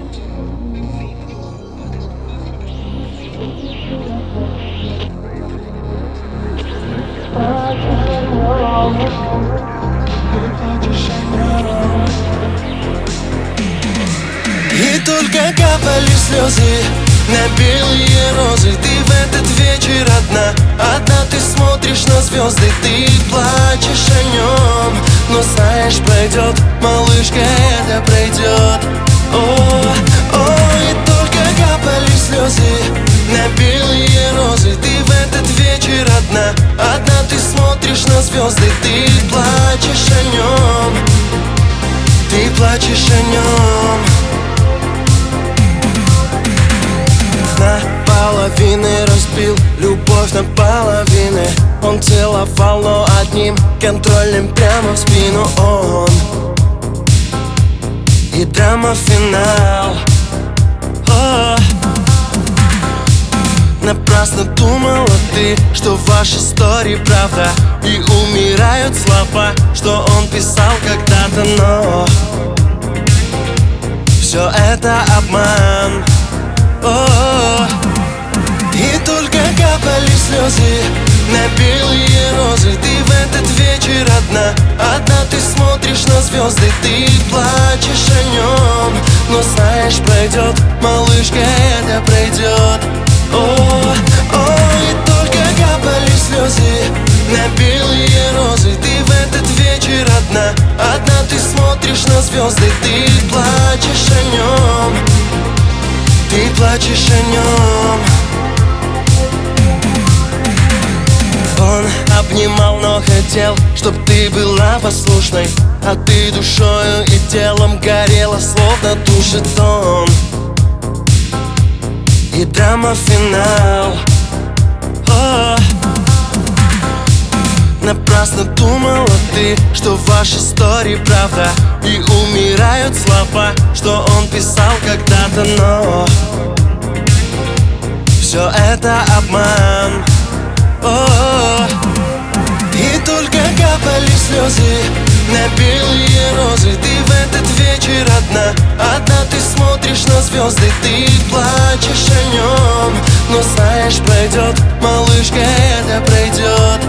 И только капали слезы на белые розы. Ты в этот вечер одна, одна ты смотришь на звезды. Ты плачешь о нем, но знаешь, пройдет, малышка, это пройдет. О, и только капали слезы на белые розы. Ты в этот вечер одна, одна ты смотришь на звезды. Ты плачешь о нем, ты плачешь о нем. Наполовины разбил любовь на половины. Он целовал, но одним контрольным прямо в спину он. И драма финал. Напрасно думала ты, что в вашей истории правда. И умирают слова, что он писал когда-то, но все это обман. И только капали слезы на белые розы. Ты в этот вечер одна, одна ты смотришь на звезды. Ты плачешь о нем, но знаешь, пройдет, малышка, это пройдет. И только капали слезы на белые розы. Ты в этот вечер одна, одна ты смотришь на звезды. Ты плачешь о нем, ты плачешь о нем. Он обнимал, но хотел, чтоб ты была послушной. А ты душою и телом горела, словно тушит он. И драма финал. Напрасно думала ты, что в вашей истории правда. И умирают слова, что он писал когда-то, но все это обман. И только капали слезы на белые розы. Ты в этот вечер одна, одна ты смотришь на звезды. Ты плачешь о нем, но знаешь, пройдет, малышка, это пройдет.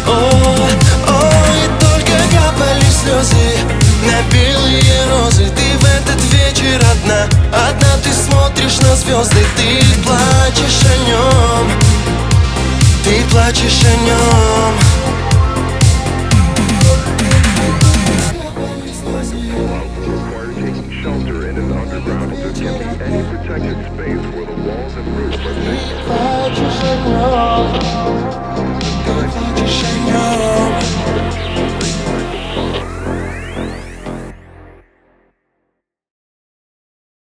И только капали слезы на белые розы. Ты в этот вечер одна, одна ты смотришь на звезды. Ты плачешь о нем, ты плачешь о нем. Any protected space where the walls and roofs are safe.